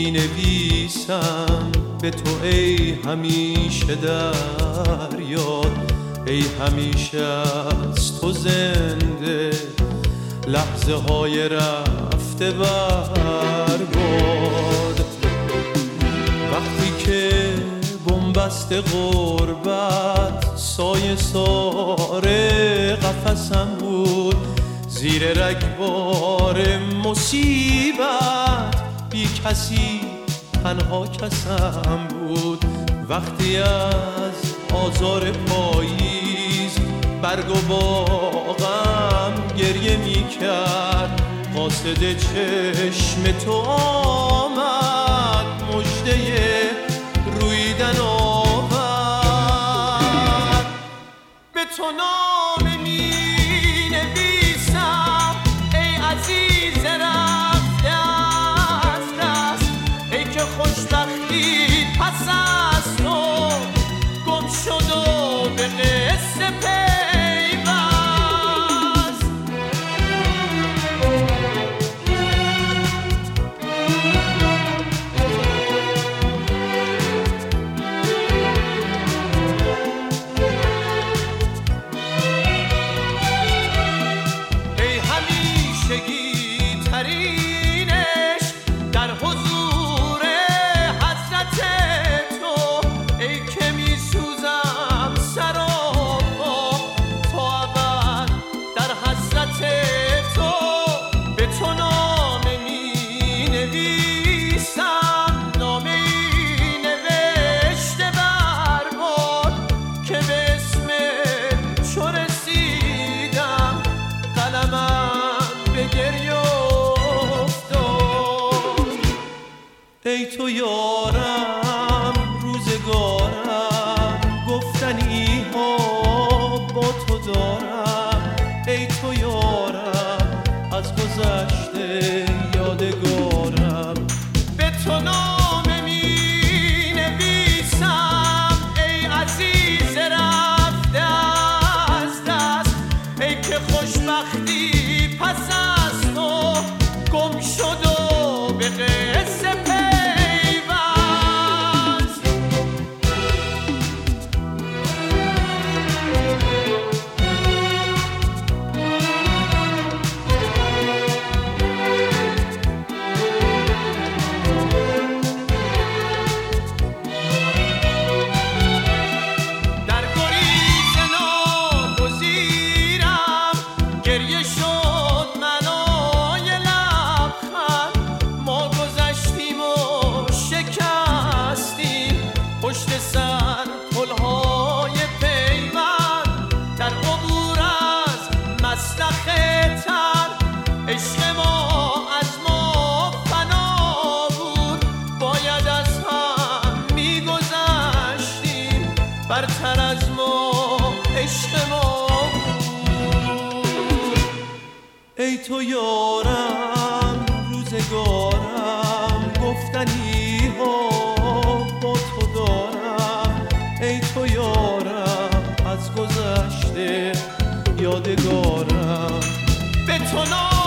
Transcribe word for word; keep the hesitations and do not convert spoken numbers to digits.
می نویسم به تو ای همیشه در یاد، ای همیشه از تو زنده لحظه های رفته برباد. وقتی که بنبست غربت سایه ساره قفسم بود، زیر رگبار مصیبت بی کسی تنها کسم بود. وقتی از آزار پاییز برگ و باغم گریه می کرد، قاصد چشم تو آمد مژده رویدن آورد. به تو نامه می نویسم ای عزیز رفته از دست، ای که خوشبختی پس از تو گم شد و به قصه پیوست. ای همیشگی ترین عشق در حضور حضرت تو، ای که می سوزم سراپا تا ابد در حضرت تو. به تو نامه می نویسم، نامه ای نوشته برباد که به اسم چو رسیدم قلمم به گریه افتاد. ای تو یارم روزگارم گفتنی ها با تو دارم، ای تو یارم از گذشته یادگارم. به تو نامه می نویسم ای عزیز رفته از دست، ای که خوشبختی پس از تو گم شد و به قصه پیوست. در گریز ناگزیرم گریه شد منای لبخند، ما گذشتیم و شکستیم پشت سر پلهای پیوند. در عبور از مسلخ تر عشق ما از ما فنا بود، باید از هم میگذشتیم برتر از ما عشق ما بود. ای تو یارم روزگارم گفتنی ها با تو دارم، ای تو یارم از گذشته یادگارم. به تو نامه